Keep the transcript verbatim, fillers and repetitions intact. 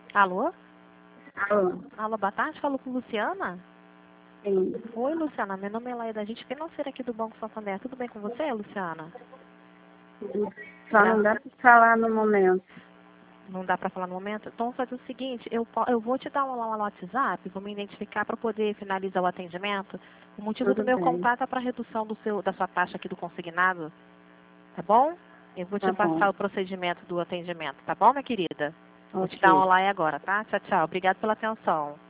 Alô? Alô? Alô, boa tarde, falo com Luciana? Sim. Oi, Luciana, meu nome é Laída, agente financeira aqui do Banco Santander. Tudo bem com você, Luciana? Só não dá para falar no momento. Não dá para falar no momento? Então, vamos fazer o seguinte, eu, po- eu vou te dar uma lá no WhatsApp, vou me identificar para poder finalizar o atendimento. O motivo do Tudo meu bem. contato é para redução do seu, da sua taxa aqui do consignado, tá bom? Eu vou te Tá bom. passar o procedimento do atendimento, tá bom, minha querida? Vou te Ok. dar um online agora, tá? Tchau, tchau. Obrigada pela atenção.